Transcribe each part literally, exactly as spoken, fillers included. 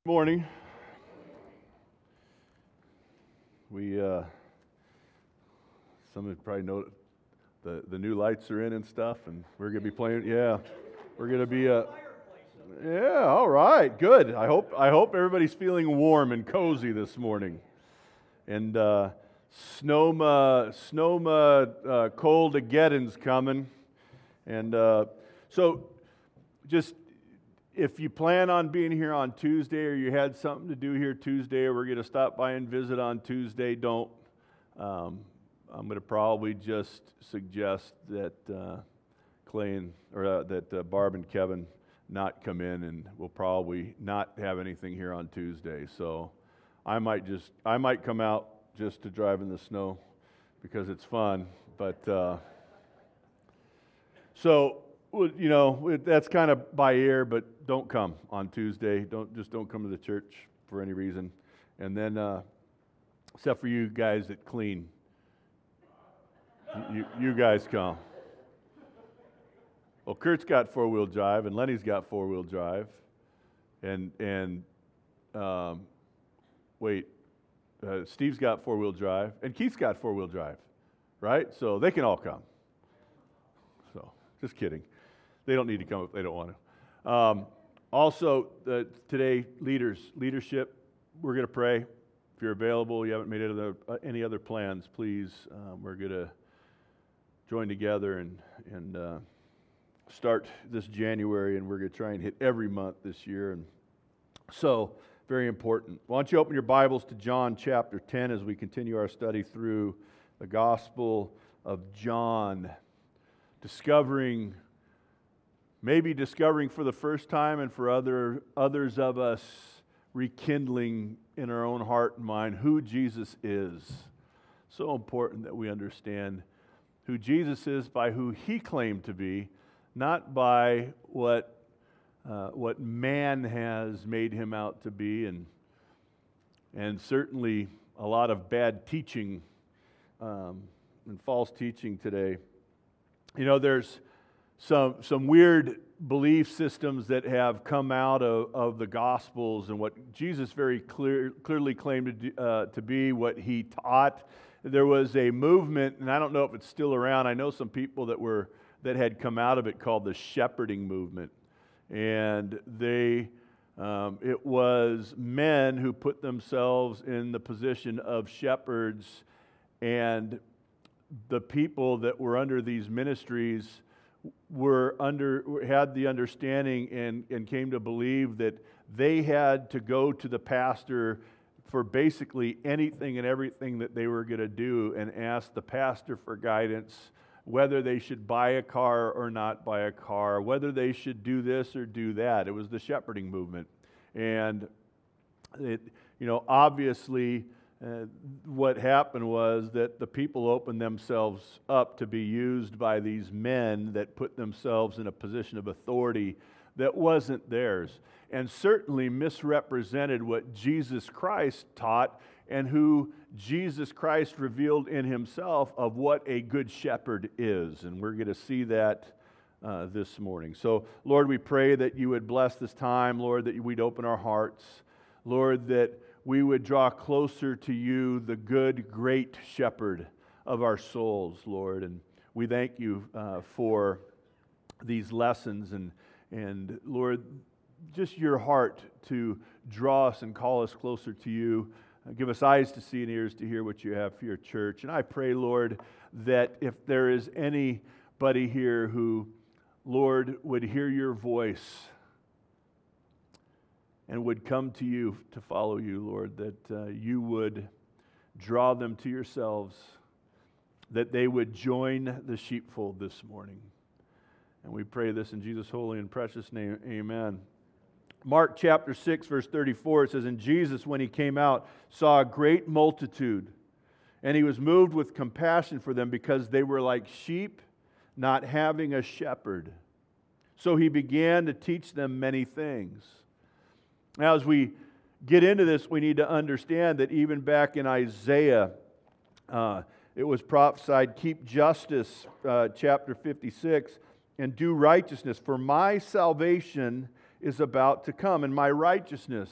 Morning. We, uh, some of you probably know the, the new lights are in and stuff, and we're going to be playing, yeah, we're going to be, uh, yeah, all right, good. I hope, I hope everybody's feeling warm and cozy this morning. And uh, Snowma, Snowma uh, Cold-ageddon's coming. And uh, so just, if you plan on being here on Tuesday or you had something to do here Tuesday or we're going to stop by and visit on Tuesday, don't. Um, I'm going to probably just suggest that uh, Clay and, or uh, that uh, Barb and Kevin not come in, and we'll probably not have anything here on Tuesday. So I might just, I might come out just to drive in the snow because it's fun. But uh, so. You know, that's kind of by ear, but don't come on Tuesday. Don't just don't come to the church for any reason. And then, uh, except for you guys that clean, you you guys come. Well, Kurt's got four wheel drive, and Lenny's got four wheel drive, and and um, wait, uh, Steve's got four wheel drive, and Keith's got four wheel drive, right? So they can all come. So just kidding. They don't need to come if they don't want to. Um, also, uh, today, leaders, leadership, we're going to pray. If you're available, you haven't made any other, uh, any other plans, please, um, we're going to join together and, and uh, start this January, and we're going to try and hit every month this year. And so, very important. Why don't you open your Bibles to John chapter ten as we continue our study through the Gospel of John, discovering Maybe discovering for the first time, and for other others of us rekindling in our own heart and mind who Jesus is. So important that we understand who Jesus is by who He claimed to be, not by what uh, what man has made Him out to be, and and certainly a lot of bad teaching um, and false teaching today. You know, there's Some some weird belief systems that have come out of, of the Gospels and what Jesus very clear, clearly claimed to, do, uh, to be, what He taught. There was a movement, and I don't know if it's still around. I know some people that were that had come out of it called the shepherding movement, and they um, it was men who put themselves in the position of shepherds, and the people that were under these ministries were under had the understanding and, and came to believe that they had to go to the pastor for basically anything and everything that they were going to do, and ask the pastor for guidance, whether they should buy a car or not buy a car, whether they should do this or do that. It was the shepherding movement. And it, you know, obviously Uh, what happened was that the people opened themselves up to be used by these men that put themselves in a position of authority that wasn't theirs, and certainly misrepresented what Jesus Christ taught and who Jesus Christ revealed in Himself of what a good shepherd is. And we're going to see that uh, this morning. So, Lord, we pray that You would bless this time, Lord, that we'd open our hearts, Lord, that we would draw closer to You, the good, great shepherd of our souls, Lord. And we thank You uh, for these lessons, and, and Lord, just Your heart to draw us and call us closer to You. Uh, give us eyes to see and ears to hear what You have for Your church. And I pray, Lord, that if there is anybody here who, Lord, would hear Your voice and would come to You to follow You, Lord, that uh, You would draw them to Yourselves, that they would join the sheepfold this morning. And we pray this in Jesus' holy and precious name, amen. Mark chapter six, verse thirty-four, it says, "And Jesus, when He came out, saw a great multitude, and He was moved with compassion for them, because they were like sheep not having a shepherd. So He began to teach them many things." Now, as we get into this, we need to understand that even back in Isaiah, uh, it was prophesied, "Keep justice," uh, chapter fifty-six, "and do righteousness, for my salvation is about to come, and my righteousness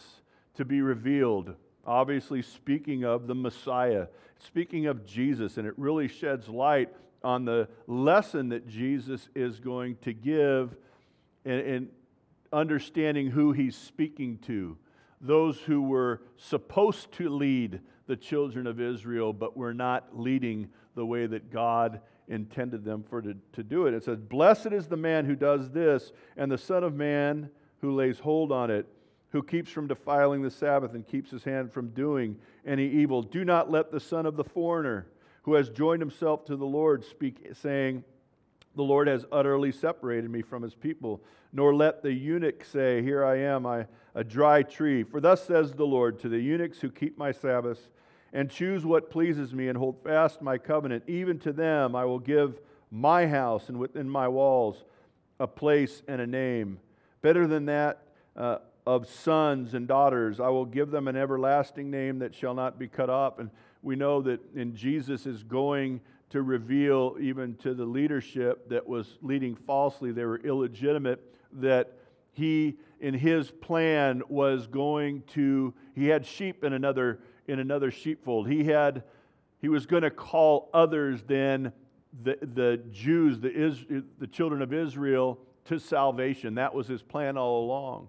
to be revealed. Obviously speaking of the Messiah, speaking of Jesus, and it really sheds light on the lesson that Jesus is going to give in, in understanding who He's speaking to. Those who were supposed to lead the children of Israel, but were not leading the way that God intended them for to, to do it. It says, "Blessed is the man who does this, and the Son of Man who lays hold on it, who keeps from defiling the Sabbath and keeps his hand from doing any evil. Do not let the son of the foreigner, who has joined himself to the Lord, speak, saying, the Lord has utterly separated me from His people. Nor let the eunuch say, here I am, I, a dry tree. For thus says the Lord to the eunuchs who keep my Sabbaths, and choose what pleases me, and hold fast my covenant, even to them I will give my house, and within my walls a place and a name. Better than that uh, of sons and daughters, I will give them an everlasting name that shall not be cut off." And we know that in Jesus is going to reveal even to the leadership that was leading falsely, they were illegitimate, that He, in His plan, was going to, He had sheep in another in another sheepfold. He had, He was going to call others than the, the Jews, the, Is, the children of Israel, to salvation. That was His plan all along.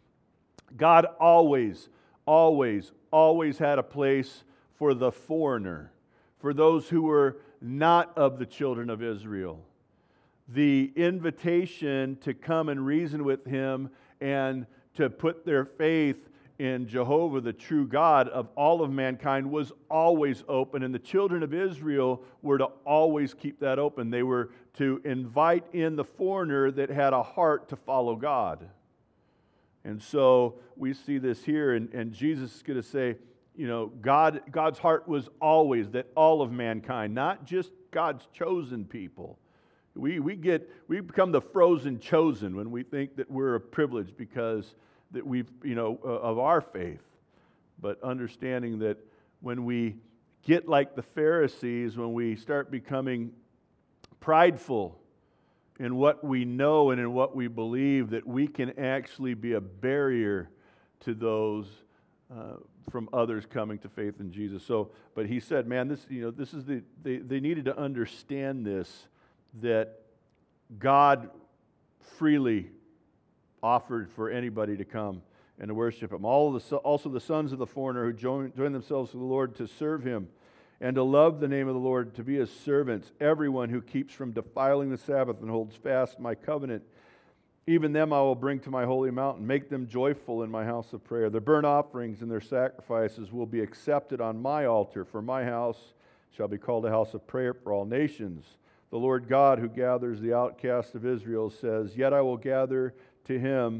God always, always, always had a place for the foreigner, for those who were not of the children of Israel. The invitation to come and reason with Him and to put their faith in Jehovah, the true God of all of mankind, was always open, and the children of Israel were to always keep that open. They were to invite in the foreigner that had a heart to follow God. And so we see this here, and, and Jesus is going to say, you know, God, God's heart was always that all of mankind, not just God's chosen people. We, we get we become the frozen chosen when we think that we're a privilege because that we've, you know, uh, of our faith. But understanding that when we get like the Pharisees, when we start becoming prideful in what we know and in what we believe, that we can actually be a barrier to those uh, from others coming to faith in Jesus. So, but he said, man, this, you know, this is the, they, they needed to understand this, that God freely offered for anybody to come and to worship Him. All of the, also the sons of the foreigner who join, join themselves to the Lord to serve Him and to love the name of the Lord, to be His servants. Everyone who keeps from defiling the Sabbath and holds fast my covenant, even them I will bring to my holy mountain, make them joyful in my house of prayer. Their burnt offerings and their sacrifices will be accepted on my altar, for my house shall be called a house of prayer for all nations. The Lord God, who gathers the outcasts of Israel, says, yet I will gather to Him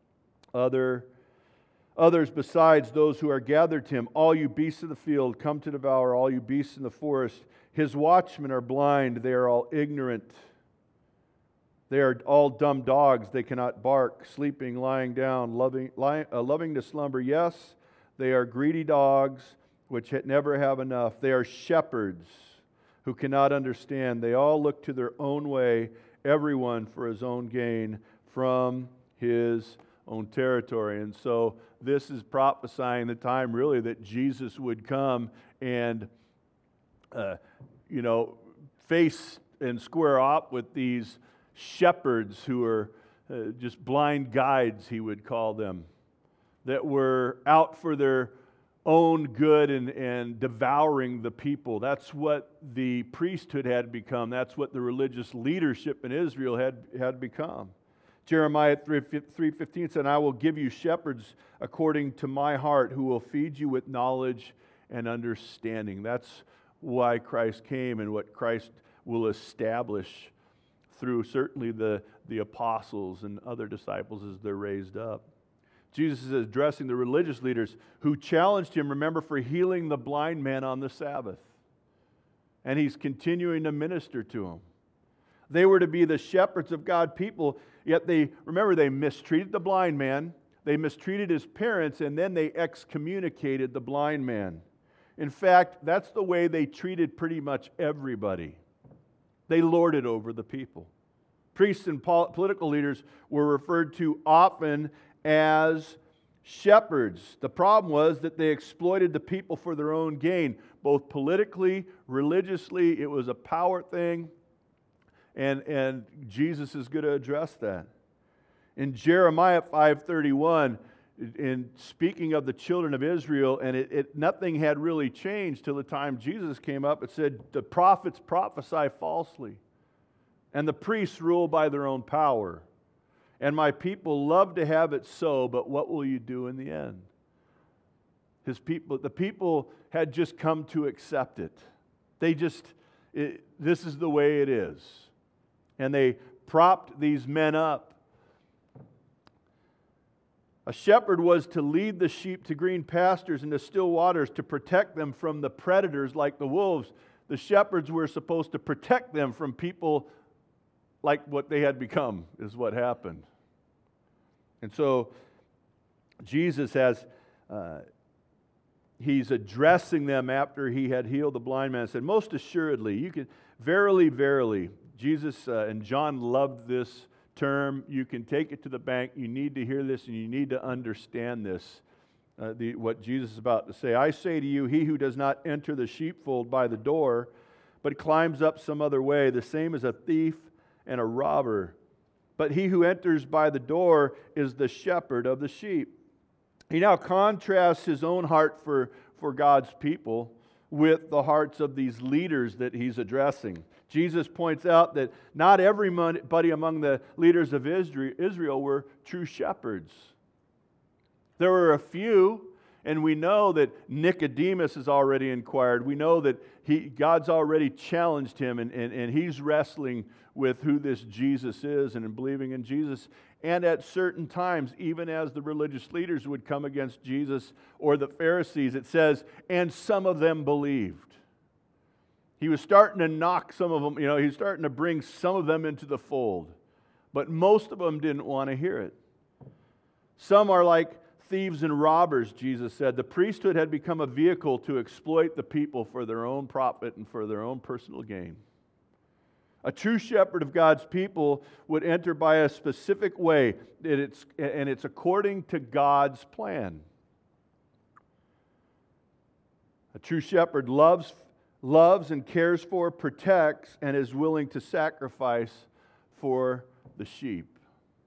other others besides those who are gathered to Him. All you beasts of the field come to devour, all you beasts in the forest. His watchmen are blind, they are all ignorant. They are all dumb dogs, they cannot bark, sleeping, lying down, loving, lying, uh, loving to slumber. Yes, they are greedy dogs, which never have enough. They are shepherds who cannot understand. They all look to their own way, everyone for his own gain from his own territory. And so this is prophesying the time really that Jesus would come and, uh, you know, face and square up with these shepherds who are uh, just blind guides, he would call them, that were out for their own good and, and devouring the people. That's what the priesthood had become. That's what the religious leadership in Israel had, had become. Jeremiah three fifteen said, I will give you shepherds according to my heart who will feed you with knowledge and understanding. That's why Christ came and what Christ will establish through certainly the, the apostles and other disciples as they're raised up. Jesus is addressing the religious leaders who challenged Him, remember, for healing the blind man on the Sabbath. And He's continuing to minister to him. They were to be the shepherds of God's people, yet they, remember, they mistreated the blind man, they mistreated his parents, and then they excommunicated the blind man. In fact, that's the way they treated pretty much everybody. They lorded over the people. Priests and political leaders were referred to often as Shepherds. The problem was that they exploited the people for their own gain, both politically, religiously. It was a power thing, and, and Jesus is going to address that. In Jeremiah five thirty-one, in speaking of the children of Israel, and it, it nothing had really changed till the time Jesus came up, it said, the prophets prophesy falsely, and the priests rule by their own power. And my people love to have it so, but what will you do in the end? His people, the people had just come to accept it. They just, it, this is the way it is. And they propped these men up. A shepherd was to lead the sheep to green pastures and to still waters, to protect them from the predators like the wolves. The shepherds were supposed to protect them from people like what they had become, is what happened. And so Jesus has, uh, he's addressing them after he had healed the blind man and said, most assuredly, you can, verily, verily, Jesus uh, and John loved this term. You can take it to the bank. You need to hear this and you need to understand this, uh, the, what Jesus is about to say. I say to you, he who does not enter the sheepfold by the door, but climbs up some other way, the same as a thief and a robber. But he who enters by the door is the shepherd of the sheep. He now contrasts his own heart for, for God's people with the hearts of these leaders that he's addressing. Jesus points out that not everybody among the leaders of Israel were true shepherds. There were a few, and we know that Nicodemus has already inquired. We know that he, God's already challenged him, and, and, and he's wrestling with who this Jesus is and in believing in Jesus. And at certain times, even as the religious leaders would come against Jesus or the Pharisees, it says, and some of them believed. He was starting to knock some of them, you know, he was starting to bring some of them into the fold. But most of them didn't want to hear it. Some are like thieves and robbers, Jesus said. The priesthood had become a vehicle to exploit the people for their own profit and for their own personal gain. A true shepherd of God's people would enter by a specific way, and it's, and it's according to God's plan. A true shepherd loves, loves and cares for, protects, and is willing to sacrifice for the sheep,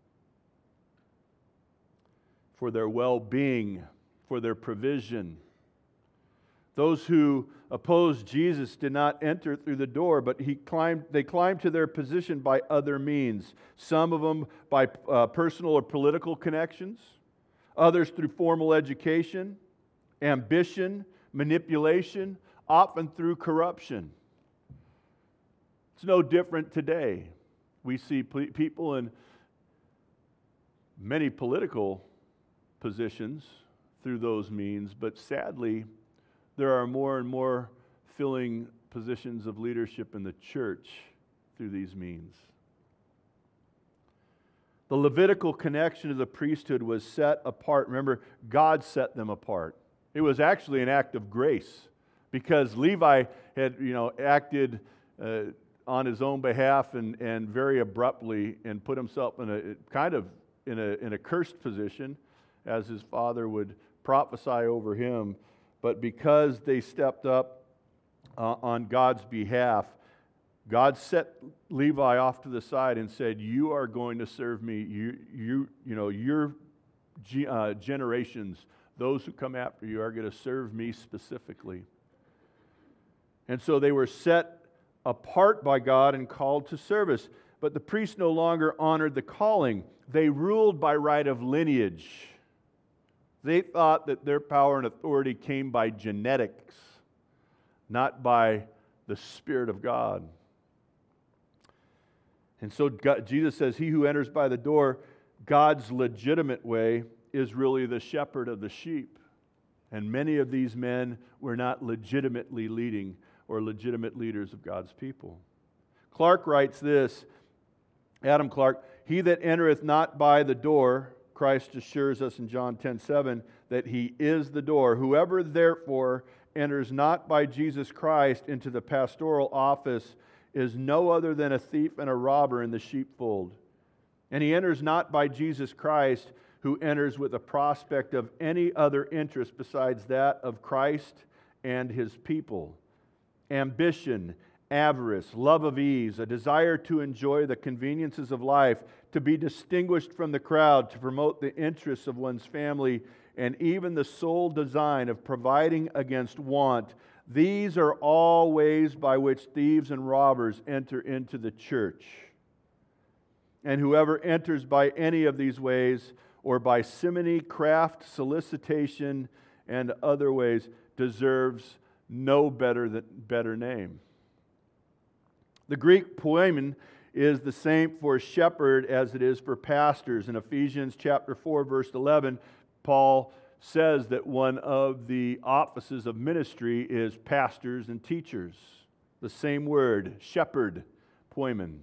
for their well-being, for their provision. Those who opposed Jesus did not enter through the door, but he climbed, they climbed to their position by other means. Some of them by uh, personal or political connections, others through formal education, ambition, manipulation, often through corruption. It's no different today. We see people in many political positions through those means, but sadly, there are more and more filling positions of leadership in the church through these means. The Levitical connection to the priesthood was set apart. Remember, God set them apart. It was actually an act of grace because Levi had, you know, acted uh, on his own behalf and, and very abruptly and put himself in a kind of in a in a cursed position, as his father would prophesy over him. But because they stepped up uh, on God's behalf, God set Levi off to the side and said, "You are going to serve me. You, you, you know, your uh, generations, those who come after you, are going to serve me specifically." And so they were set apart by God and called to service. But the priests no longer honored the calling; they ruled by right of lineage. They thought that their power and authority came by genetics, not by the Spirit of God. And so God, Jesus says, he who enters by the door, God's legitimate way, is really the shepherd of the sheep. And many of these men were not legitimately leading or legitimate leaders of God's people. Clark writes this, Adam Clark, he that entereth not by the door, Christ assures us in John ten seven that he is the door. Whoever therefore enters not by Jesus Christ into the pastoral office is no other than a thief and a robber in the sheepfold. And he enters not by Jesus Christ who enters with a prospect of any other interest besides that of Christ and His people. Ambition, avarice, love of ease, a desire to enjoy the conveniences of life, to be distinguished from the crowd, to promote the interests of one's family, and even the sole design of providing against want. These are all ways by which thieves and robbers enter into the church. And whoever enters by any of these ways, or by simony, craft, solicitation, and other ways, deserves no better than, better name. The Greek poimen is the same for shepherd as it is for pastors. In Ephesians chapter four, verse eleven, Paul says that one of the offices of ministry is pastors and teachers. The same word, shepherd, poimen.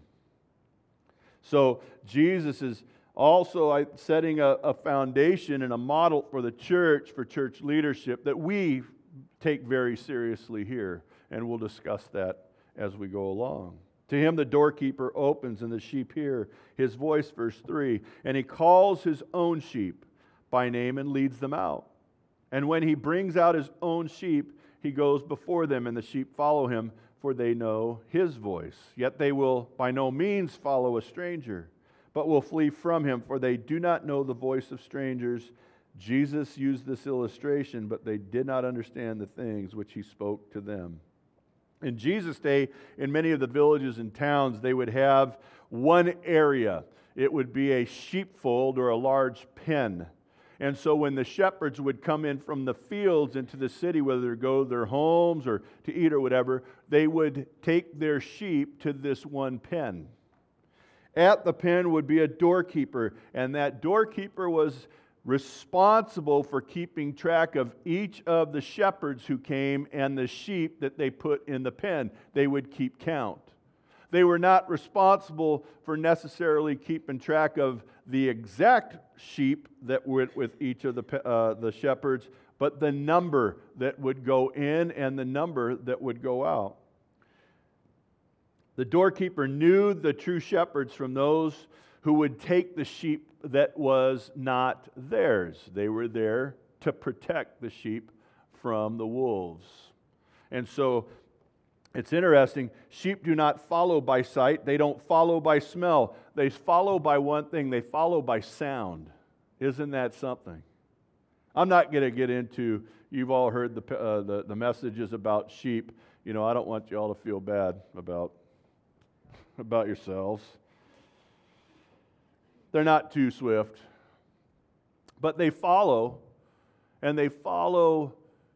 So Jesus is also setting a, a foundation and a model for the church, for church leadership, that we take very seriously here. And we'll discuss that as we go along. To him the doorkeeper opens, and the sheep hear his voice, verse three. And he calls his own sheep by name and leads them out. And when he brings out his own sheep, he goes before them, and the sheep follow him, for they know his voice. Yet they will by no means follow a stranger, but will flee from him, for they do not know the voice of strangers. Jesus used this illustration, but they did not understand the things which he spoke to them. In Jesus' day, in many of the villages and towns, they would have one area. It would be a sheepfold or a large pen. And so when the shepherds would come in from the fields into the city, whether to go to their homes or to eat or whatever, they would take their sheep to this one pen. At the pen would be a doorkeeper, and that doorkeeper was responsible for keeping track of each of the shepherds who came and the sheep that they put in the pen. They would keep count. They were not responsible for necessarily keeping track of the exact sheep that went with each of the, uh, the shepherds, but the number that would go in and the number that would go out. The doorkeeper knew the true shepherds from those who would take the sheep that was not theirs. They were there to protect the sheep from the wolves. And so it's interesting, sheep do not follow by sight. They don't follow by smell. They follow by one thing. They follow by sound. Isn't that something? I'm not going to get into, you've all heard the, uh, the, the messages about sheep. You know, I don't want you all to feel bad about, about yourselves. They're not too swift. But they follow, and they follow.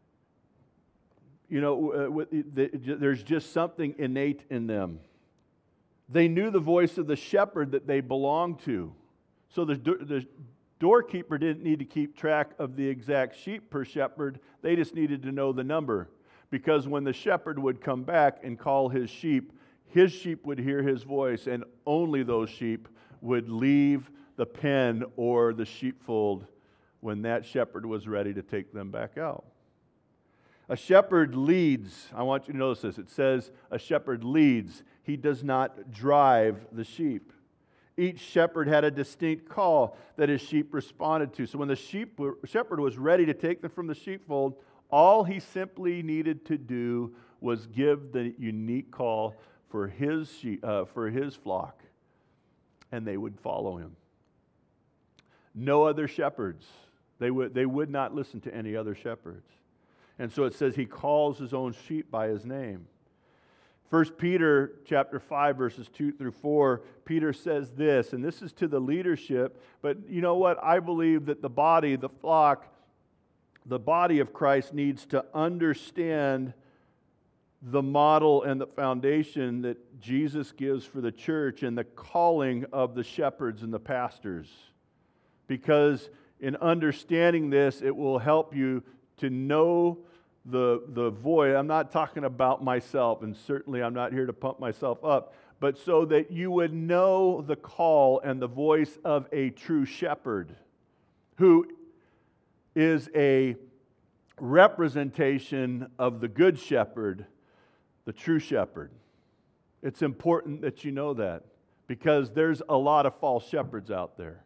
You know, there's just something innate in them. They knew the voice of the shepherd that they belonged to. So the, the doorkeeper didn't need to keep track of the exact sheep per shepherd. They just needed to know the number. Because when the shepherd would come back and call his sheep, his sheep would hear his voice, and only those sheep would leave the pen or the sheepfold when that shepherd was ready to take them back out. A shepherd leads. I want you to notice this. It says a shepherd leads. He does not drive the sheep. Each shepherd had a distinct call that his sheep responded to. So when the sheep were, shepherd was ready to take them from the sheepfold, all he simply needed to do was give the unique call for his sheep, uh, for his flock, and they would follow him. No other shepherds. They would, they would not listen to any other shepherds. And so it says he calls his own sheep by his name. First Peter chapter five, verses two through four, Peter says this, and this is to the leadership, but you know what? I believe that the body, the flock, the body of Christ needs to understand the model and the foundation that Jesus gives for the church and the calling of the shepherds and the pastors. Because in understanding this, it will help you to know the, the voice. I'm not talking about myself, and certainly I'm not here to pump myself up, but so that you would know the call and the voice of a true shepherd who is a representation of the good shepherd, the true shepherd. It's important that you know that because there's a lot of false shepherds out there.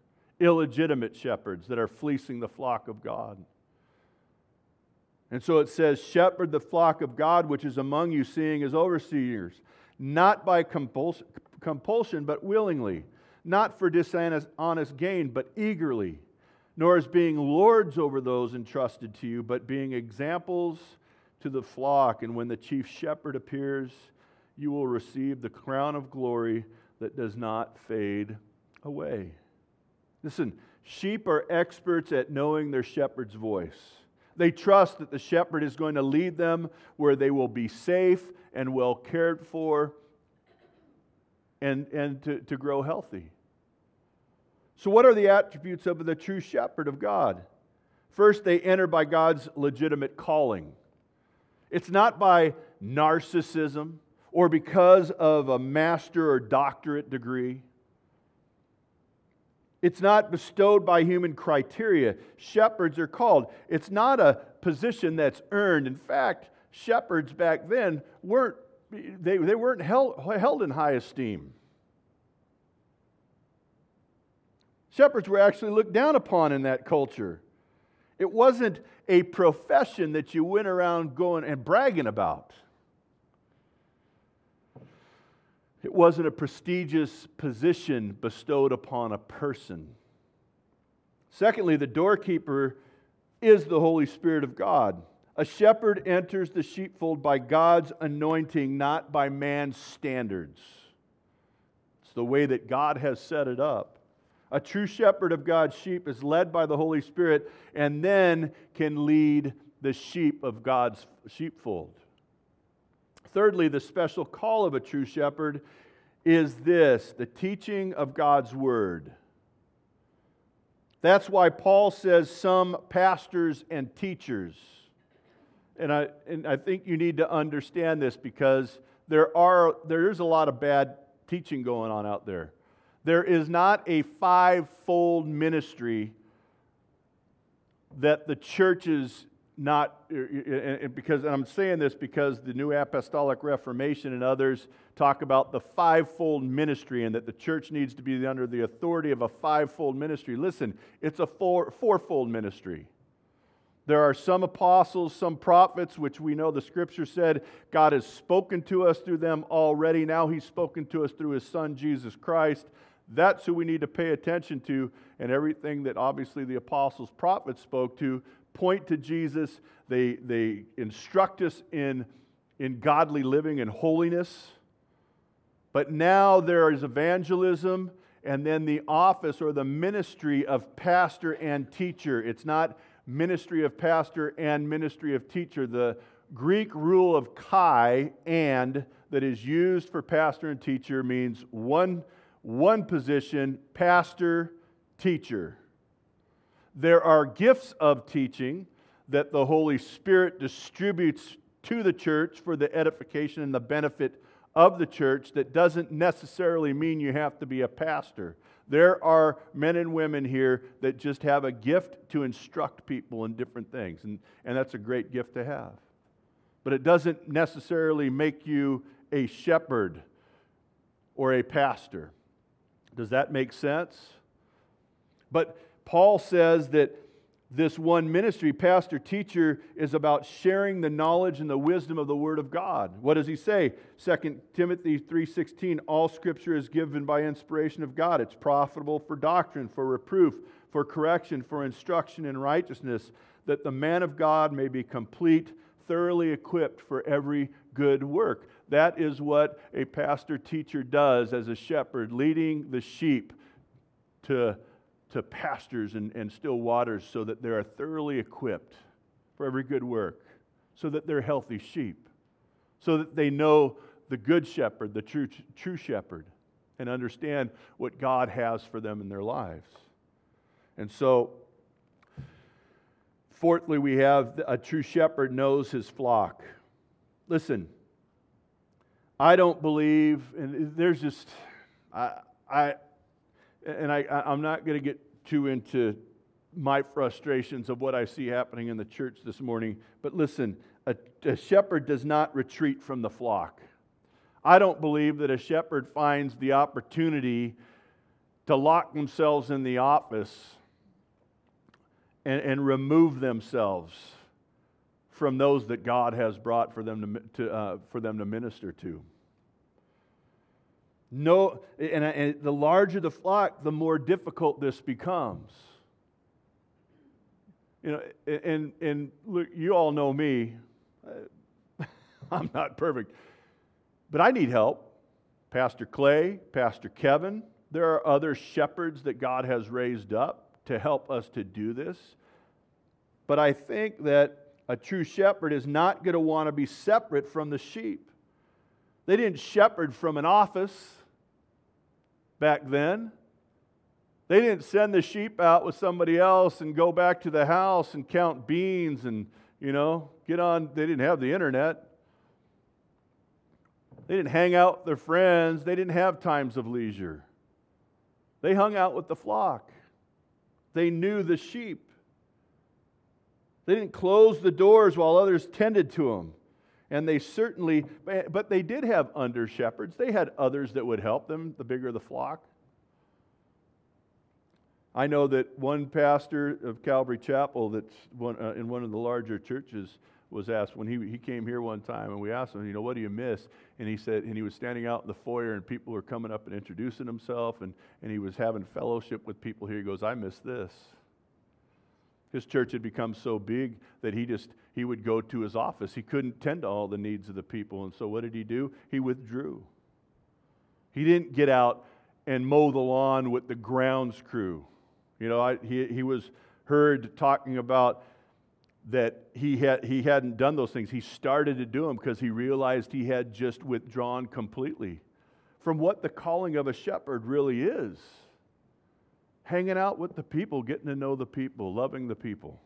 illegitimate shepherds that are fleecing the flock of God. And so it says, shepherd the flock of God which is among you, seeing as overseers, not by compulsion, compulsion but willingly, not for dishonest honest gain, but eagerly, nor as being lords over those entrusted to you, but being examples to the flock. And when the chief shepherd appears, you will receive the crown of glory that does not fade away. Listen, sheep are experts at knowing their shepherd's voice. They trust that the shepherd is going to lead them where they will be safe and well cared for and, and to, to grow healthy. So what are the attributes of the true shepherd of God? First, they enter by God's legitimate calling. It's not by narcissism or because of a master or doctorate degree. It's not bestowed by human criteria. Shepherds are called. It's not a position that's earned. In fact, shepherds back then weren't they, they weren't held, held in high esteem. Shepherds were actually looked down upon in that culture. It wasn't a profession that you went around going and bragging about. It wasn't a prestigious position bestowed upon a person. Secondly, the doorkeeper is the Holy Spirit of God. A shepherd enters the sheepfold by God's anointing, not by man's standards. It's the way that God has set it up. A true shepherd of God's sheep is led by the Holy Spirit and then can lead the sheep of God's sheepfold. Thirdly, the special call of a true shepherd is this, the teaching of God's Word. That's why Paul says some pastors and teachers. And I, and I think you need to understand this because there are there is a lot of bad teaching going on out there. There is not a five-fold ministry that the churches not, and because and I'm saying this because the New Apostolic Reformation and others talk about the fivefold ministry and that the church needs to be under the authority of a fivefold ministry. Listen, it's a four, fourfold ministry. There are some apostles, some prophets, which we know the Scripture said God has spoken to us through them already. Now He's spoken to us through His Son, Jesus Christ. That's who we need to pay attention to, and everything that obviously the apostles, prophets spoke to point to Jesus. They, they instruct us in, in godly living and holiness. But now there is evangelism and then the office or the ministry of pastor and teacher. It's not ministry of pastor and ministry of teacher. The Greek rule of kai, and, that is used for pastor and teacher means one, one position, pastor, teacher. There are gifts of teaching that the Holy Spirit distributes to the church for the edification and the benefit of the church. That doesn't necessarily mean you have to be a pastor. There are men and women here that just have a gift to instruct people in different things, and, and that's a great gift to have. But it doesn't necessarily make you a shepherd or a pastor. Does that make sense? But Paul says that this one ministry, pastor, teacher, is about sharing the knowledge and the wisdom of the Word of God. What does he say? Second Timothy three sixteen, all Scripture is given by inspiration of God. It's profitable for doctrine, for reproof, for correction, for instruction in righteousness, that the man of God may be complete, thoroughly equipped for every good work. That is what a pastor, teacher does as a shepherd, leading the sheep to to pastures and, and still waters so that they are thoroughly equipped for every good work, so that they're healthy sheep, so that they know the good shepherd, the true, true shepherd, and understand what God has for them in their lives. And so, fourthly, we have a true shepherd knows his flock. Listen, I don't believe, and there's just, I, I And I, I'm not going to get too into my frustrations of what I see happening in the church this morning. But listen, a, a shepherd does not retreat from the flock. I don't believe that a shepherd finds the opportunity to lock themselves in the office and, and remove themselves from those that God has brought for them to, to uh, for them to minister to. No, and, and the larger the flock, the more difficult this becomes. You know, and and look, you all know me. I'm not perfect, but I need help. Pastor Clay, Pastor Kevin, there are other shepherds that God has raised up to help us to do this. But I think that a true shepherd is not going to want to be separate from the sheep. They didn't shepherd from an office back then. They didn't send the sheep out with somebody else and go back to the house and count beans and, you know, get on. They didn't have the internet. They didn't hang out with their friends. They didn't have times of leisure. They hung out with the flock. They knew the sheep. They didn't close the doors while others tended to them. And they certainly, but they did have under shepherds. They had others that would help them, the bigger the flock. I know that one pastor of Calvary Chapel that's one, uh, in one of the larger churches was asked, when he, he came here one time, and we asked him, you know, what do you miss? And he said, and he was standing out in the foyer, and people were coming up and introducing himself, and, and he was having fellowship with people here. He goes, I miss this. His church had become so big that he just, he would go to his office. He couldn't tend to all the needs of the people. And so what did he do? He withdrew. He didn't get out and mow the lawn with the grounds crew. You know, I, he, he was heard talking about that he, had, he hadn't done those things. He started to do them because he realized he had just withdrawn completely from what the calling of a shepherd really is. Hanging out with the people, getting to know the people, loving the people.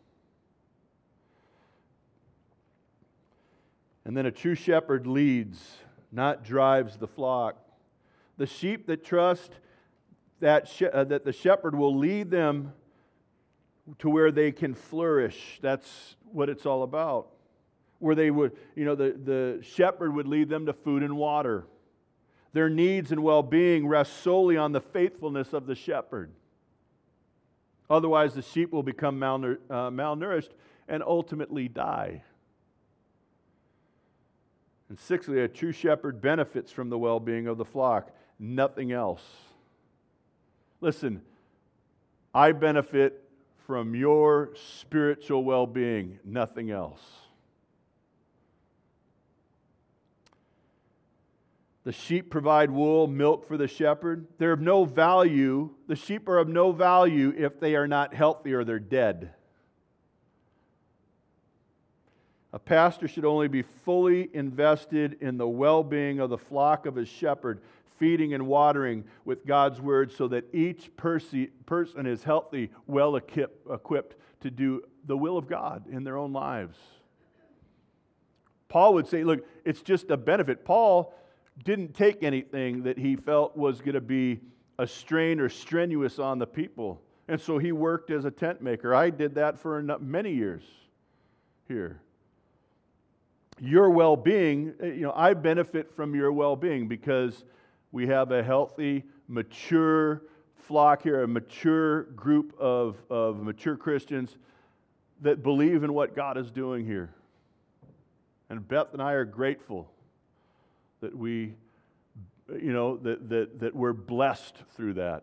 And then a true shepherd leads, not drives the flock. The sheep that trust that, she- uh, that the shepherd will lead them to where they can flourish. That's what it's all about. Where they would, you know, the, the shepherd would lead them to food and water. Their needs and well-being rest solely on the faithfulness of the shepherd. Otherwise, the sheep will become malnour- uh, malnourished and ultimately die. And sixthly, a true shepherd benefits from the well-being of the flock, nothing else. Listen, I benefit from your spiritual well-being, nothing else. The sheep provide wool, milk for the shepherd. They're of no value. The sheep are of no value if they are not healthy or they're dead. A pastor should only be fully invested in the well-being of the flock of his shepherd, feeding and watering with God's word so that each persi- person is healthy, well equipped to do the will of God in their own lives. Paul would say, look, it's just a benefit. Paul didn't take anything that he felt was going to be a strain or strenuous on the people. And so he worked as a tent maker. I did that for many years here. Your well-being, you know, I benefit from your well-being because we have a healthy, mature flock here, a mature group of, of mature Christians that believe in what God is doing here. And Beth and I are grateful that we, you know, that, that, that we're blessed through that.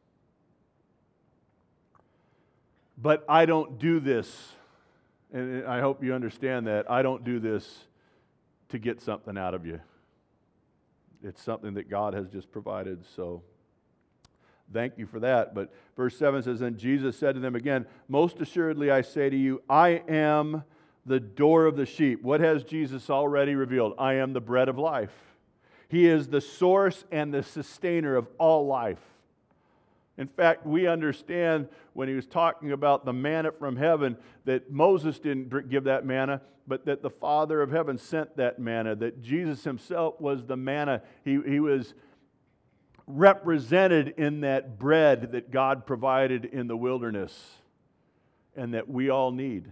But I don't do this, and I hope you understand that, I don't do this to get something out of you. It's something that God has just provided, so thank you for that. But verse seven says, and Jesus said to them again, most assuredly I say to you, I am the door of the sheep. What has Jesus already revealed? I am the bread of life. He is the source and the sustainer of all life. In fact, we understand when he was talking about the manna from heaven that Moses didn't give that manna, but that the Father of heaven sent that manna, that Jesus himself was the manna. He, he was represented in that bread that God provided in the wilderness and that we all need.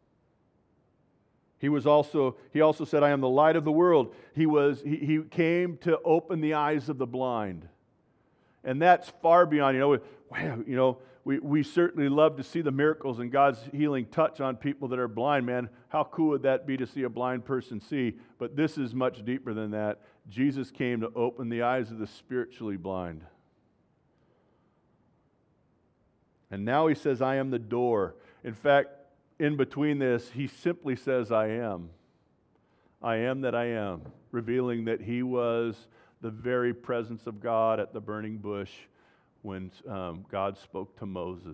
He was also, he also said, I am the light of the world. He was, he, he came to open the eyes of the blind. And that's far beyond, you know, wow, you know, we, we certainly love to see the miracles and God's healing touch on people that are blind, man. How cool would that be to see a blind person see? But this is much deeper than that. Jesus came to open the eyes of the spiritually blind. And now he says, I am the door. In fact, in between this, he simply says, I am. I am that I am, revealing that he was the very presence of God at the burning bush when um, God spoke to Moses.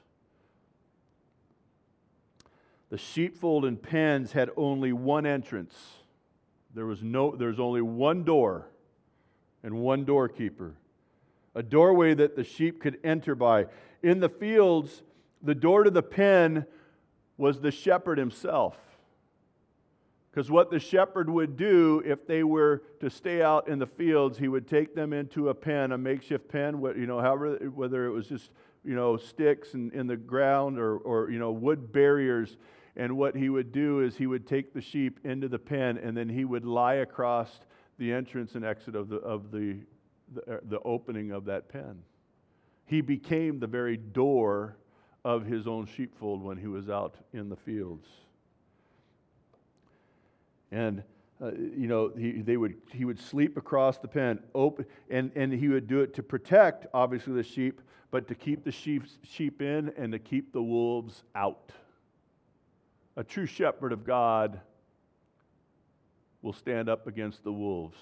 The sheepfold and pens had only one entrance. There was no, there's only one door and one doorkeeper. A doorway that the sheep could enter by. In the fields, the door to the pen was the shepherd himself. Because what the shepherd would do if they were to stay out in the fields, he would take them into a pen, a makeshift pen, you know, however, whether it was just, you know, sticks in, in the ground or, or, you know, wood barriers. And what he would do is he would take the sheep into the pen, and then he would lie across the entrance and exit of the of the the, the opening of that pen. He became the very door of his own sheepfold when he was out in the fields. And uh, you know, he they would he would sleep across the pen, open, and and he would do it to protect, obviously, the sheep, but to keep the sheep sheep in and to keep the wolves out. A true shepherd of God will stand up against the wolves.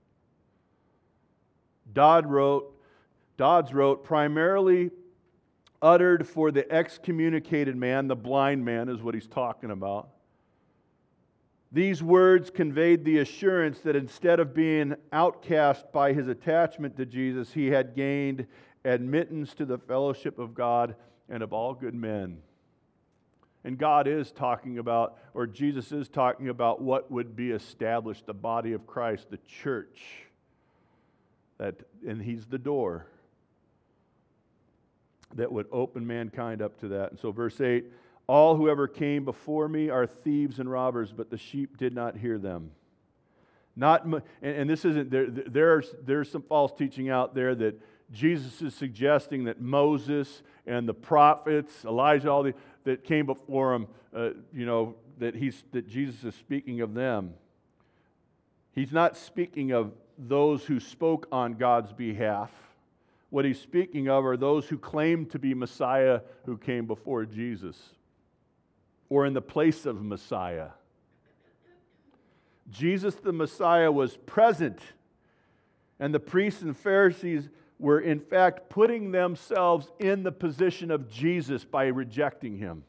Dodd wrote, Dodds wrote, primarily uttered for the excommunicated man, the blind man is what he's talking about. These words conveyed the assurance that instead of being outcast by his attachment to Jesus, he had gained admittance to the fellowship of God and of all good men. And God is talking about, or Jesus is talking about what would be established, the body of Christ, the church. That, and he's the door that would open mankind up to that. And so verse eight, all who ever came before me are thieves and robbers, but the sheep did not hear them. Not, and, and this isn't, there, there's, there's some false teaching out there that Jesus is suggesting that Moses and the prophets, Elijah, all the that came before him, uh, you know, that he's that Jesus is speaking of them. He's not speaking of those who spoke on God's behalf. What he's speaking of are those who claim to be Messiah who came before Jesus, or in the place of Messiah. Jesus the Messiah was present, and the priests and Pharisees were in fact putting themselves in the position of Jesus by rejecting him.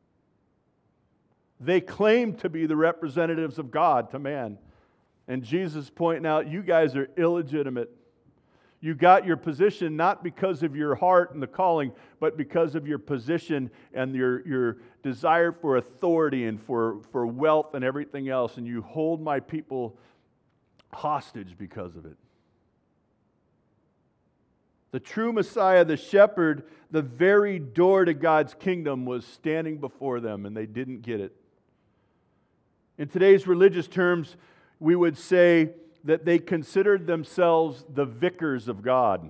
They claimed to be the representatives of God to man. And Jesus is pointing out, you guys are illegitimate. You got your position not because of your heart and the calling, but because of your position and your, your desire for authority and for, for wealth and everything else. And you hold my people hostage because of it. The true Messiah, the shepherd, the very door to God's kingdom was standing before them, and they didn't get it. In today's religious terms, we would say that they considered themselves the vicars of God.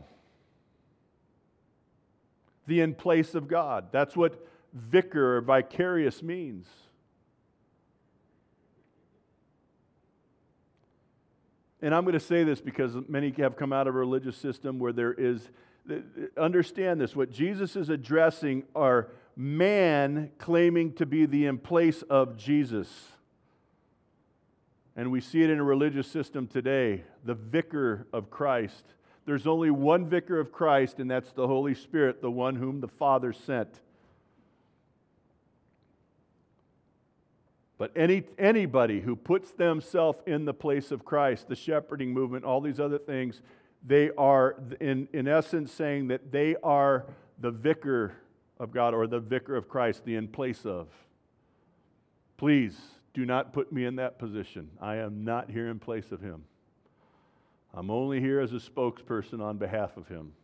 The in place of God. That's what vicar or vicarious means. And I'm going to say this because many have come out of a religious system where there is, understand this, what Jesus is addressing are man claiming to be the in place of Jesus. And we see it in a religious system today, the vicar of Christ. There's only one vicar of Christ, and that's the Holy Spirit, the one whom the Father sent. But any anybody who puts themselves in the place of Christ, the shepherding movement, all these other things, they are in, in essence saying that they are the vicar of God or the vicar of Christ, the in place of. Please do not put me in that position. I am not here in place of him. I'm only here as a spokesperson on behalf of him.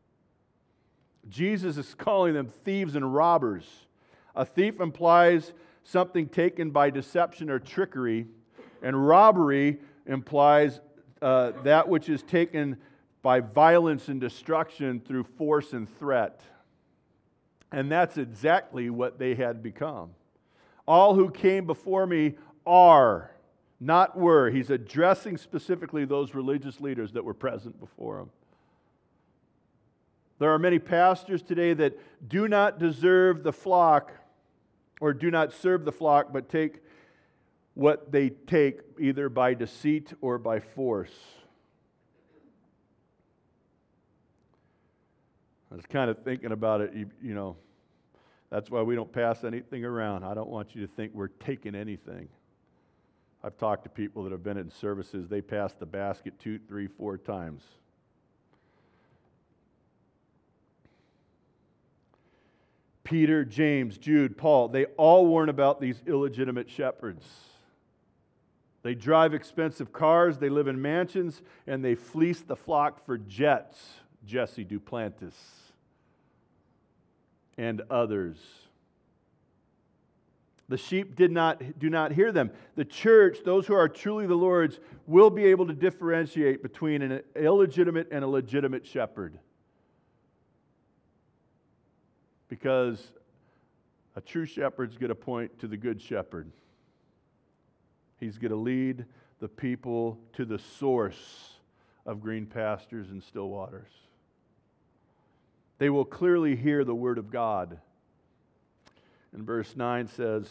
Jesus is calling them thieves and robbers. A thief implies something taken by deception or trickery, and robbery implies uh, that which is taken by violence and destruction through force and threat. And that's exactly what they had become. All who came before me are, not were. He's addressing specifically those religious leaders that were present before him. There are many pastors today that do not deserve the flock or do not serve the flock, but take what they take either by deceit or by force. I was kind of thinking about it, you, you know, that's why we don't pass anything around. I don't want you to think we're taking anything. I've talked to people that have been in services, they pass the basket two, three, four times. Peter, James, Jude, Paul, they all warn about these illegitimate shepherds. They drive expensive cars, they live in mansions, and they fleece the flock for jets. Jesse Duplantis and others. The sheep did not, do not hear them. The church, those who are truly the Lord's, will be able to differentiate between an illegitimate and a legitimate shepherd. Because a true shepherd's going to point to the good shepherd. He's going to lead the people to the source of green pastures and still waters. They will clearly hear the word of God. And verse nine says,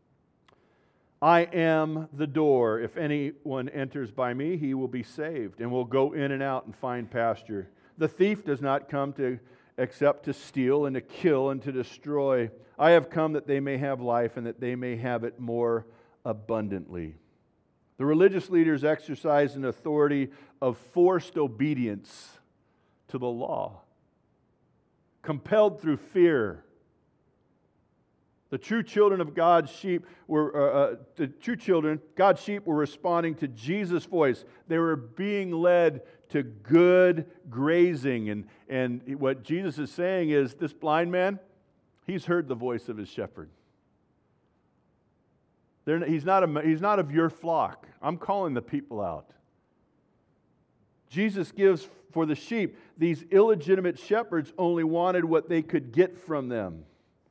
I am the door. If anyone enters by me, he will be saved and will go in and out and find pasture. The thief does not come to except to steal and to kill and to destroy. I have come that they may have life and that they may have it more abundantly. The religious leaders exercised an authority of forced obedience to the law, compelled through fear. The true children of God's sheep were uh, uh, the true children, God's sheep were responding to Jesus' voice. They were being led to good grazing. And, and what Jesus is saying is, this blind man, he's heard the voice of his shepherd. They're, he's, not a, he's not of your flock. I'm calling the people out. Jesus gives for the sheep. These illegitimate shepherds only wanted what they could get from them.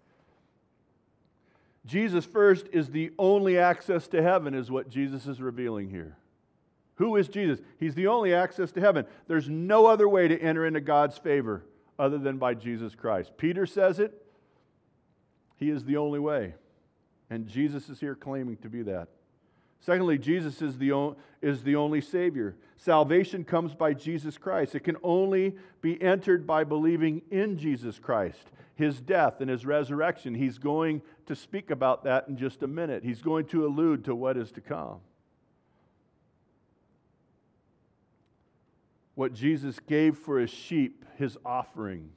Jesus first is the only access to heaven, is what Jesus is revealing here. Who is Jesus? He's the only access to heaven. There's no other way to enter into God's favor other than by Jesus Christ. Peter says it. He is the only way. And Jesus is here claiming to be that. Secondly, Jesus is the, o- is the only Savior. Salvation comes by Jesus Christ. It can only be entered by believing in Jesus Christ, His death and His resurrection. He's going to speak about that in just a minute. He's going to allude to what is to come. What Jesus gave for His sheep, His offering.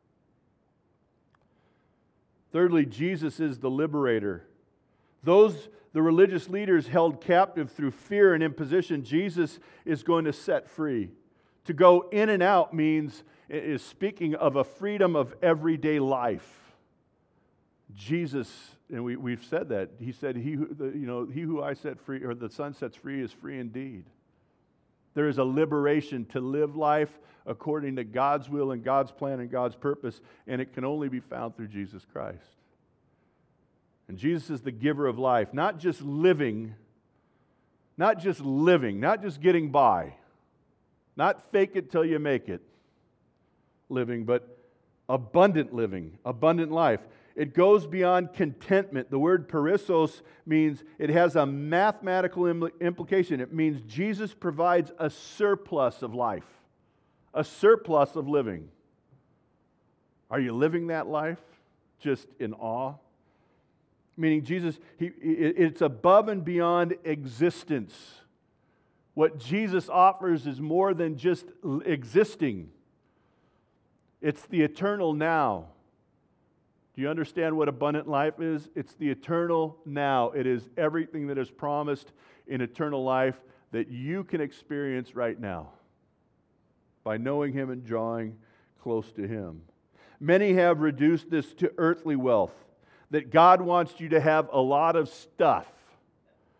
Thirdly, Jesus is the liberator. Those the religious leaders held captive through fear and imposition, Jesus is going to set free. To go in and out means, is speaking of a freedom of everyday life. Jesus, and we, we've said that, He said, he who, the, you know, he who I set free, or the Son sets free is free indeed. There is a liberation to live life according to God's will and God's plan and God's purpose, and it can only be found through Jesus Christ. And Jesus is the giver of life, not just living, not just living, not just getting by, not fake it till you make it living, but abundant living, abundant life. It goes beyond contentment. The word perissos means, it has a mathematical impl- implication. It means Jesus provides a surplus of life, a surplus of living. Are you living that life just in awe? Meaning Jesus, he, it's above and beyond existence. What Jesus offers is more than just existing. It's the eternal now. Do you understand what abundant life is? It's the eternal now. It is everything that is promised in eternal life that you can experience right now by knowing Him and drawing close to Him. Many have reduced this to earthly wealth, that God wants you to have a lot of stuff.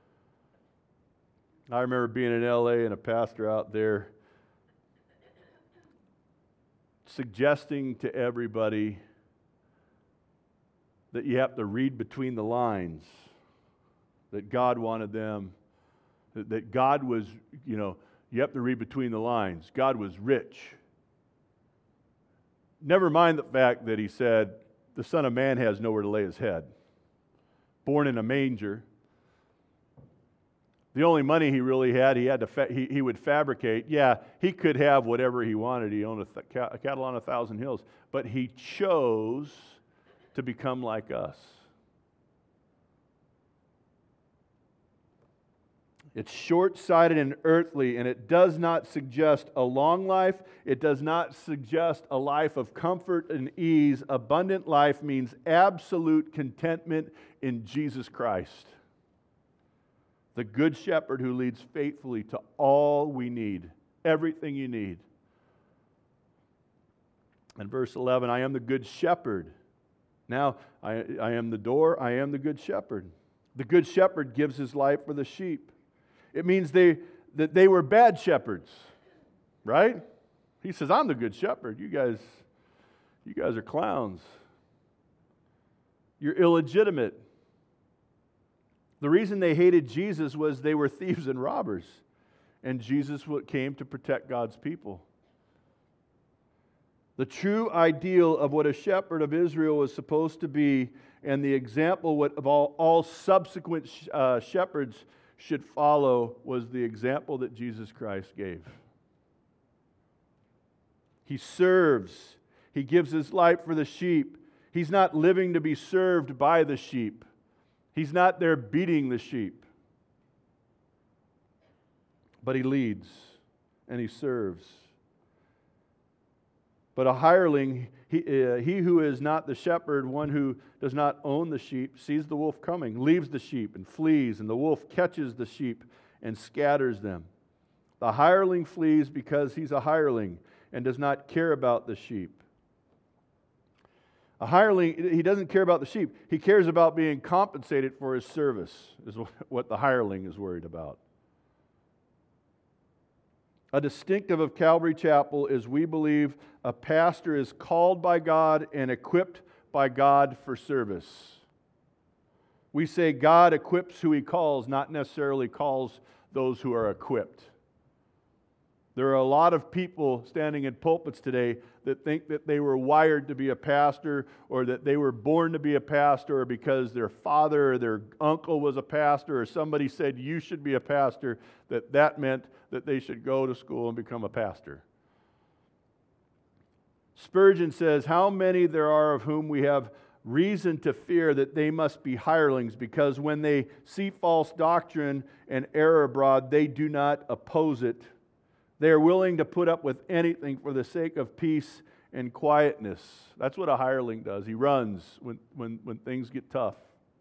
I remember being in L A and a pastor out there suggesting to everybody that you have to read between the lines, that God wanted them, that, that God was, you know, you have to read between the lines. God was rich. Never mind the fact that he said, the Son of Man has nowhere to lay his head. Born in a manger. The only money he really had, he had to fa- he, he would fabricate. Yeah, he could have whatever he wanted. He owned a, th- a cattle on a thousand hills. But he chose to become like us. It's short-sighted and earthly, and it does not suggest a long life. It does not suggest a life of comfort and ease. Abundant life means absolute contentment in Jesus Christ, the Good Shepherd who leads faithfully to all we need, everything you need. In verse eleven, I am the Good Shepherd. Now, I, I am the door, I am the Good Shepherd. The Good Shepherd gives his life for the sheep. It means they that they were bad shepherds, right? He says, I'm the Good Shepherd. You guys, you guys are clowns. You're illegitimate. The reason they hated Jesus was they were thieves and robbers. And Jesus came to protect God's people. The true ideal of what a shepherd of Israel was supposed to be, and the example of all, all subsequent uh, shepherds should follow, was the example that Jesus Christ gave. He serves. He gives his life for the sheep. He's not living to be served by the sheep. He's not there beating the sheep. But he leads and he serves. But a hireling, he, uh, he who is not the shepherd, one who does not own the sheep, sees the wolf coming, leaves the sheep and flees, and the wolf catches the sheep and scatters them. The hireling flees because he's a hireling and does not care about the sheep. A hireling, he doesn't care about the sheep. He cares about being compensated for his service, is what the hireling is worried about. A distinctive of Calvary Chapel is we believe a pastor is called by God and equipped by God for service. We say God equips who He calls, not necessarily calls those who are equipped. There are a lot of people standing in pulpits today that think that they were wired to be a pastor, or that they were born to be a pastor, or because their father or their uncle was a pastor, or somebody said you should be a pastor, that that meant that they should go to school and become a pastor. Spurgeon says, how many there are of whom we have reason to fear that they must be hirelings, because when they see false doctrine and error abroad, they do not oppose it. They are willing to put up with anything for the sake of peace and quietness. That's what a hireling does. He runs when, when, when things get tough.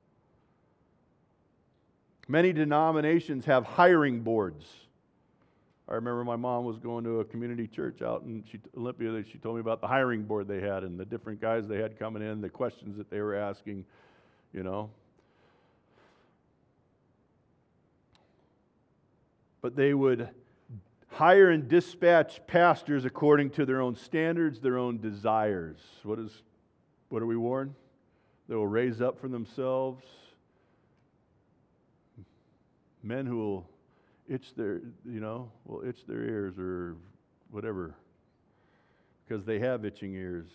Many denominations have hiring boards. I remember my mom was going to a community church out in Olympia. She told me about the hiring board they had and the different guys they had coming in, the questions that they were asking, you know. But they would hire and dispatch pastors according to their own standards, their own desires. What is, what are we warned? They will raise up for themselves men who will itch their, you know, will itch their ears or whatever, because they have itching ears.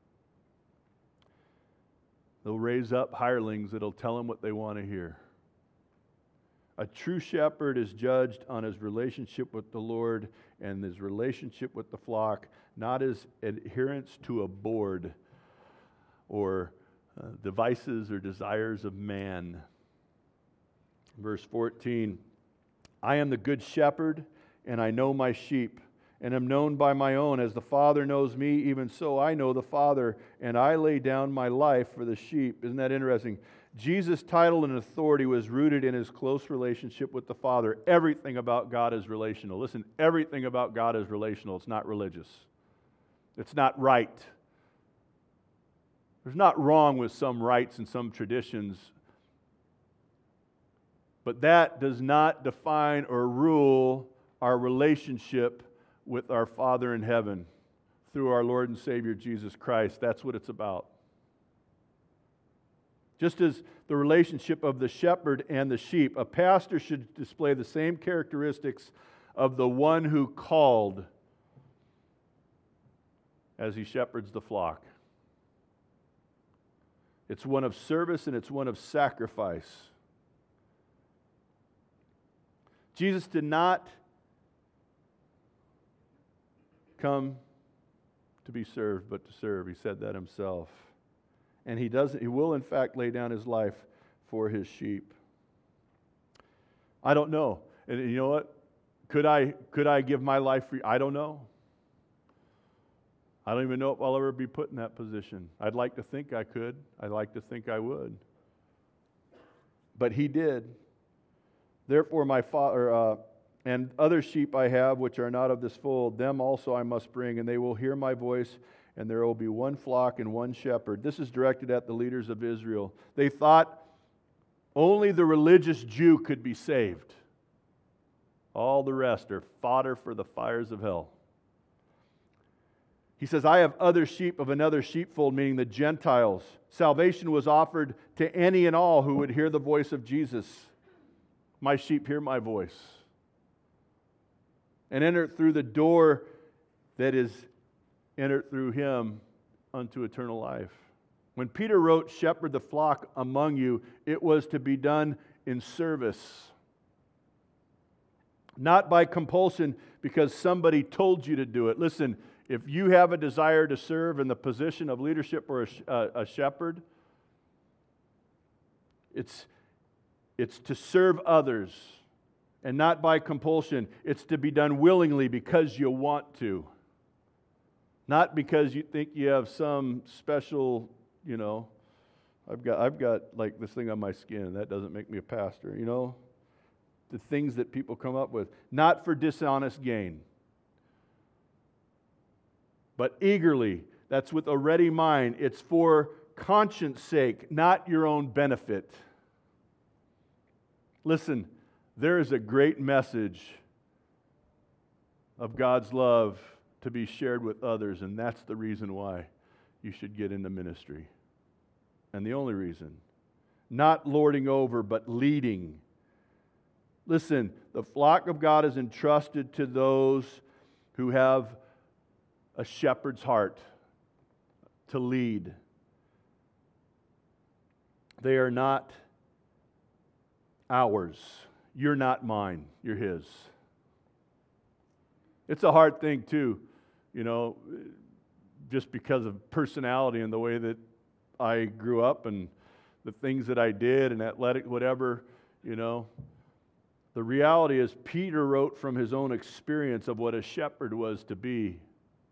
They'll raise up hirelings that'll tell them what they want to hear. A true shepherd is judged on his relationship with the Lord and his relationship with the flock, not his adherence to a board or uh, devices or desires of man. Verse fourteen, I am the good shepherd, and I know my sheep, and am known by my own. As the Father knows me, even so I know the Father, and I lay down my life for the sheep. Isn't that interesting? Jesus' title and authority was rooted in his close relationship with the Father. Everything about God is relational. Listen, everything about God is relational. It's not religious. It's not right. There's not wrong with some rites and some traditions, but that does not define or rule our relationship with our Father in heaven. through our Lord and Savior Jesus Christ. That's what it's about. Just as the relationship of the shepherd and the sheep, a pastor should display the same characteristics of the one who called as he shepherds the flock. It's one of service and it's one of sacrifice. Jesus did not come to be served, but to serve. He said that himself. And he does. He will, in fact, lay down his life for his sheep. I don't know. And you know what? Could I could I give my life for you? I don't know. I don't even know if I'll ever be put in that position. I'd like to think I could. I'd like to think I would. But he did. Therefore, my father uh, and other sheep I have, which are not of this fold, them also I must bring, and they will hear my voice, and there will be one flock and one shepherd. This is directed at the leaders of Israel. They thought only the religious Jew could be saved. All the rest are fodder for the fires of hell. He says, I have other sheep of another sheepfold, meaning the Gentiles. Salvation was offered to any and all who would hear the voice of Jesus. My sheep hear my voice. And enter through the door that is entered through him unto eternal life. When Peter wrote, shepherd the flock among you, it was to be done in service. Not by compulsion because somebody told you to do it. Listen, if you have a desire to serve in the position of leadership or a, a, a shepherd, it's, it's to serve others and not by compulsion. It's to be done willingly because you want to. Not because you think you have some special, you know, I've got I've got like this thing on my skin. That doesn't make me a pastor, you know. The things that people come up with. Not for dishonest gain, but eagerly. That's with a ready mind. It's for conscience sake, not your own benefit. Listen, there is a great message of God's love to be shared with others, and that's the reason why you should get into ministry. And the only reason. Not lording over, but leading. Listen, the flock of God is entrusted to those who have a shepherd's heart to lead. They are not ours. You're not mine. You're His. It's a hard thing too, you know, just because of personality and the way that I grew up and the things that I did and athletic, whatever, you know. The reality is Peter wrote from his own experience of what a shepherd was to be.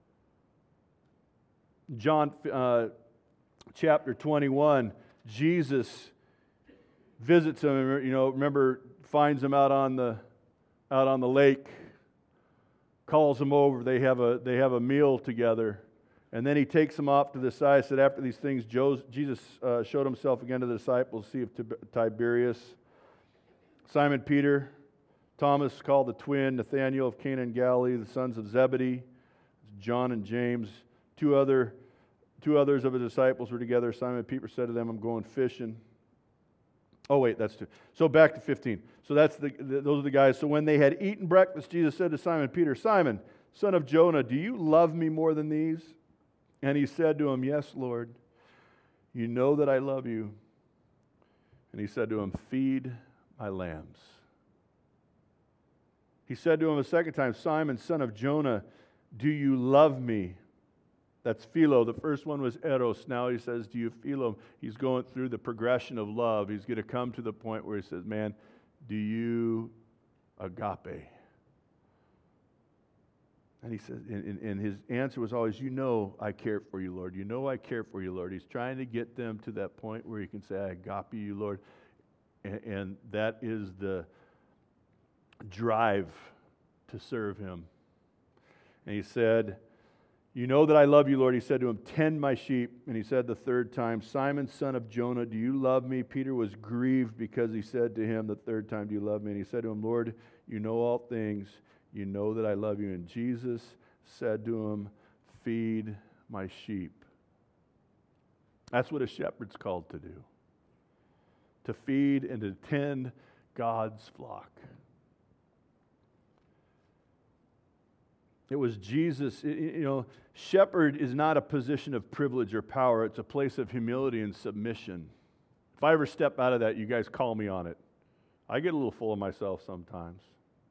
John uh, chapter twenty-one, Jesus visits him, you know, remember, finds him out on the out on the lake, calls him over, they have a they have a meal together, and then he takes him off to the side, said after these things, Jesus uh, showed himself again to the disciples, Sea of Tiberias. Simon Peter, Thomas called the twin, Nathanael of Cana in Galilee, the sons of Zebedee, John and James, two other two others of his disciples were together. Simon Peter said to them, I'm going fishing. Oh wait, that's two. So back to fifteen. So that's the, the those are the guys. So when they had eaten breakfast, Jesus said to Simon Peter, Simon, son of Jonah, do you love me more than these? And he said to him, yes, Lord, you know that I love you. And he said to him, feed my lambs. He said to him a second time, Simon, son of Jonah, do you love me? That's philo. The first one was eros. Now he says, do you philo? He's going through the progression of love. He's going to come to the point where he says, man, do you agape? And he says, and, and his answer was always, you know I care for you, Lord. You know I care for you, Lord. He's trying to get them to that point where he can say, I agape you, Lord. And, and that is the drive to serve him. And he said, you know that I love you, Lord. He said to him, tend my sheep. And he said the third time, Simon, son of Jonah, do you love me? Peter was grieved because he said to him the third time, do you love me? And he said to him, Lord, you know all things. You know that I love you. And Jesus said to him, feed my sheep. That's what a shepherd's called to do. To feed and to tend God's flock. It was Jesus, you know, shepherd is not a position of privilege or power. It's a place of humility and submission. If I ever step out of that, you guys call me on it. I get a little full of myself sometimes.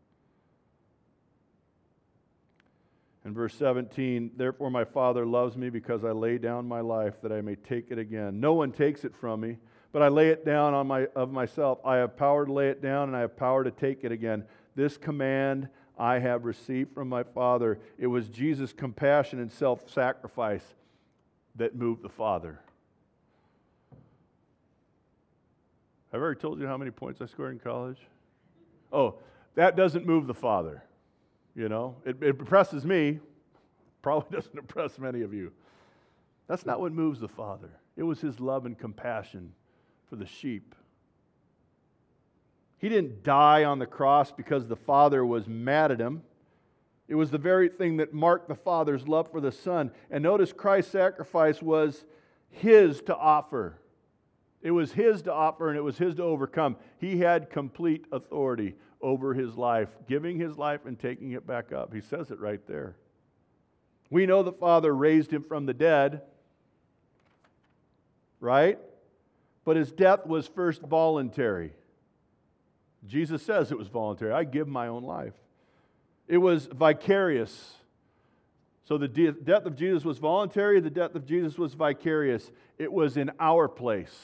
In verse seventeen, therefore my Father loves me because I lay down my life that I may take it again. No one takes it from me, but I lay it down on my of myself. I have power to lay it down, and I have power to take it again. This command I have received from my Father. It was Jesus' compassion and self-sacrifice that moved the Father. Have I ever told you how many points I scored in college? Oh, that doesn't move the Father. You know, it, it impresses me. Probably doesn't impress many of you. That's not what moves the Father. It was His love and compassion for the sheep. He didn't die on the cross because the Father was mad at Him. It was the very thing that marked the Father's love for the Son. And notice Christ's sacrifice was His to offer. It was His to offer and it was His to overcome. He had complete authority over His life, giving His life and taking it back up. He says it right there. We know the Father raised Him from the dead, right? But His death was first voluntary. Jesus says it was voluntary. I give my own life. It was vicarious. So the de- death of Jesus was voluntary. The death of Jesus was vicarious. It was in our place.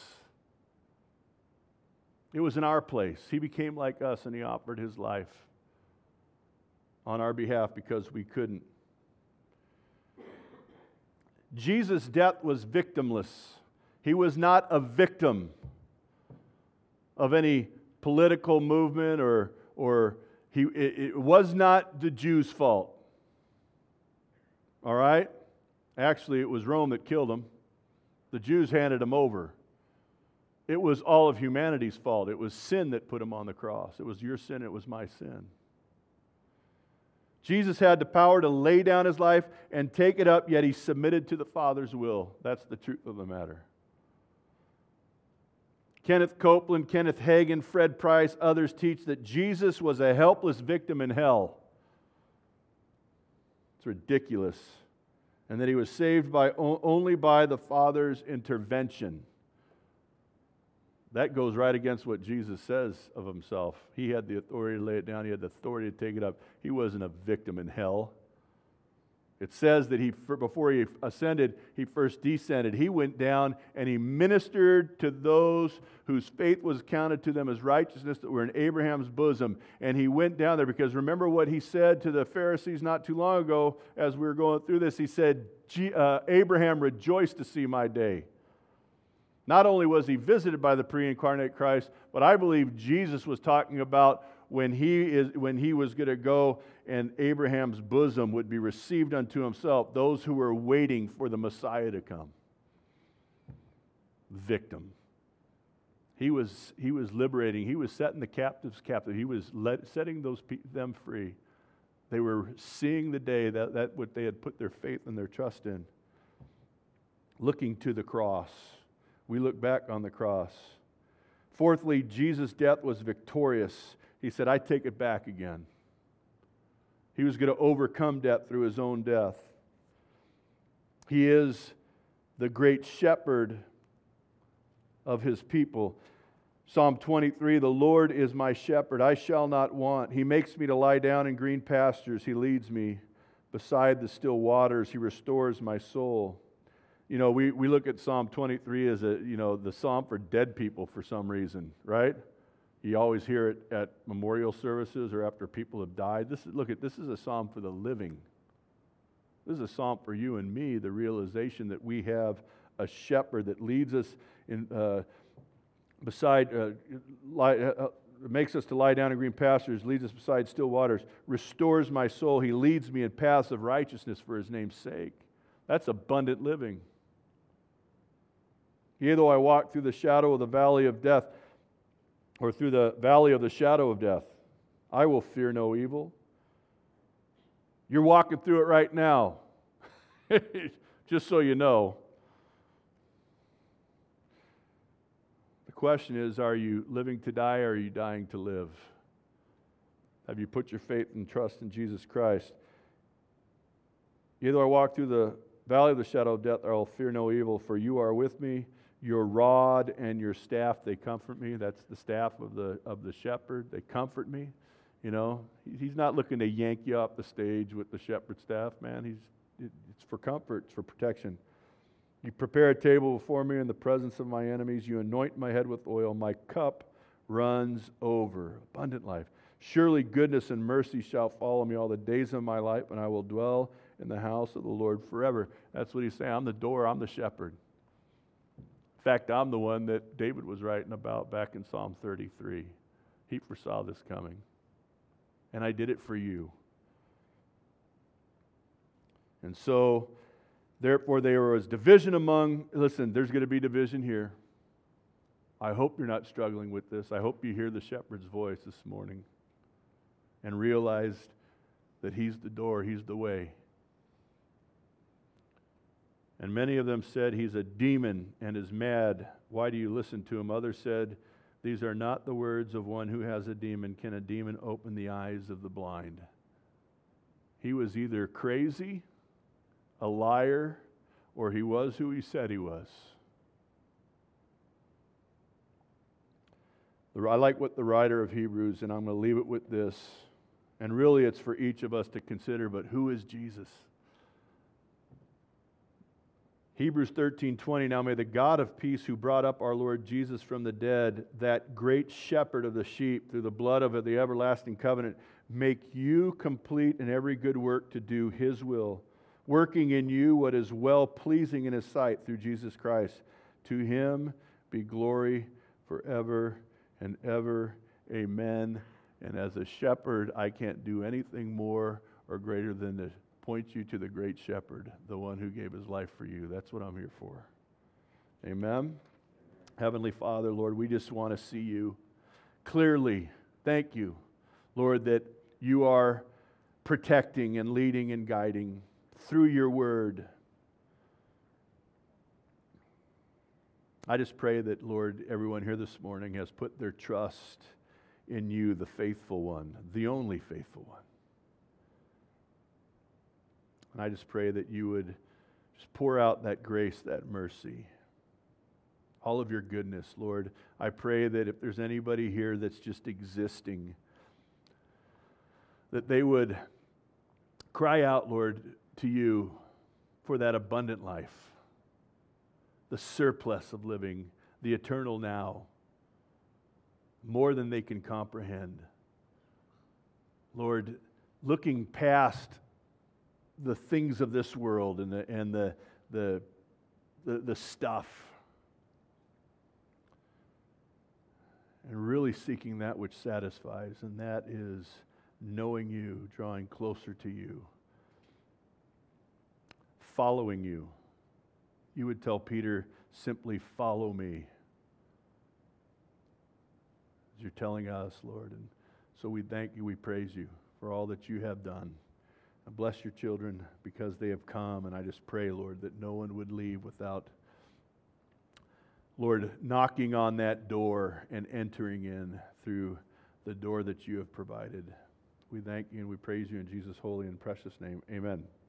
It was in our place. He became like us and He offered His life on our behalf because we couldn't. Jesus' death was victimless. He was not a victim of any political movement or, or he, it, it was not the Jews' fault. All right? Actually, it was Rome that killed Him. The Jews handed Him over. It was all of humanity's fault. It was sin that put Him on the cross. It was your sin, it was my sin. Jesus had the power to lay down His life and take it up, yet He submitted to the Father's will. That's the truth of the matter. Kenneth Copeland, Kenneth Hagin, Fred Price, others teach that Jesus was a helpless victim in hell. It's ridiculous. And that He was saved by only by the Father's intervention. That goes right against what Jesus says of Himself. He had the authority to lay it down. He had the authority to take it up. He wasn't a victim in hell. It says that he, before He ascended, He first descended. He went down and He ministered to those whose faith was counted to them as righteousness that were in Abraham's bosom. And He went down there because remember what He said to the Pharisees not too long ago as we were going through this. He said, uh, Abraham rejoiced to see my day. Not only was he visited by the pre-incarnate Christ, but I believe Jesus was talking about when he is when he was going to go and Abraham's bosom would be received unto himself, those who were waiting for the Messiah to come. Victim. He was he was liberating. He was setting the captives captive. He was let, setting those pe- them free. They were seeing the day that, that what they had put their faith and their trust in. Looking to the cross. We look back on the cross. Fourthly, Jesus' death was victorious. He said, I take it back again. He was going to overcome death through His own death. He is the great shepherd of His people. Psalm twenty-three, the Lord is my shepherd, I shall not want. He makes me to lie down in green pastures. He leads me beside the still waters. He restores my soul. You know, we, we look at Psalm twenty-three as a, you know, the psalm for dead people for some reason, right? You always hear it at memorial services or after people have died. This is, look at this is a psalm for the living. This is a psalm for you and me, the realization that we have a shepherd that leads us in uh, beside, uh, lie, uh, makes us to lie down in green pastures, leads us beside still waters, restores my soul. He leads me in paths of righteousness for His name's sake. That's abundant living. Yea, though I walk through the shadow of the valley of death, or through the valley of the shadow of death, I will fear no evil. You're walking through it right now. Just so you know. The question is, are you living to die or are you dying to live? Have you put your faith and trust in Jesus Christ? Either I walk through the valley of the shadow of death, I will fear no evil, for you are with me. Your rod and your staff, they comfort me. That's the staff of the of the shepherd. They comfort me. You know, he's not looking to yank you off the stage with the shepherd staff, man. He's it's for comfort, it's for protection. You prepare a table before me in the presence of my enemies. You anoint my head with oil. My cup runs over. Abundant life. Surely goodness and mercy shall follow me all the days of my life, and I will dwell in the house of the Lord forever. That's what he's saying. I'm the door, I'm the shepherd. In fact, I'm the one that David was writing about back in Psalm thirty-three. He foresaw this coming. And I did it for you. And so, therefore there was division among, listen, there's going to be division here. I hope you're not struggling with this. I hope you hear the shepherd's voice this morning and realize that he's the door, he's the way. And many of them said, he's a demon and is mad. Why do you listen to him? Others said, these are not the words of one who has a demon. Can a demon open the eyes of the blind? He was either crazy, a liar, or he was who he said he was. I like what the writer of Hebrews, and I'm going to leave it with this, and really it's for each of us to consider, but who is Jesus? Hebrews thirteen twenty, now may the God of peace who brought up our Lord Jesus from the dead, that great shepherd of the sheep through the blood of the everlasting covenant, make you complete in every good work to do his will, working in you what is well-pleasing in his sight through Jesus Christ. To him be glory forever and ever. Amen. And as a shepherd, I can't do anything more or greater than to point you to the great shepherd, the one who gave his life for you. That's what I'm here for. Amen. Heavenly Father, Lord, we just want to see you clearly. Thank you, Lord, that you are protecting and leading and guiding through your word. I just pray that, Lord, everyone here this morning has put their trust in you, the faithful one, the only faithful one. And I just pray that you would just pour out that grace, that mercy, all of your goodness, Lord. I pray that if there's anybody here that's just existing, that they would cry out, Lord, to you for that abundant life, the surplus of living, the eternal now, more than they can comprehend. Lord, looking past the things of this world and the and the the the, the stuff, and really seeking that which satisfies, and that is knowing you, drawing closer to you, following you. You would tell Peter, simply follow me, as you're telling us, Lord. And so we thank you, we praise you for all that you have done. And bless your children because they have come, and I just pray, Lord, that no one would leave without, Lord, knocking on that door and entering in through the door that you have provided. We thank you and we praise you in Jesus' holy and precious name. Amen.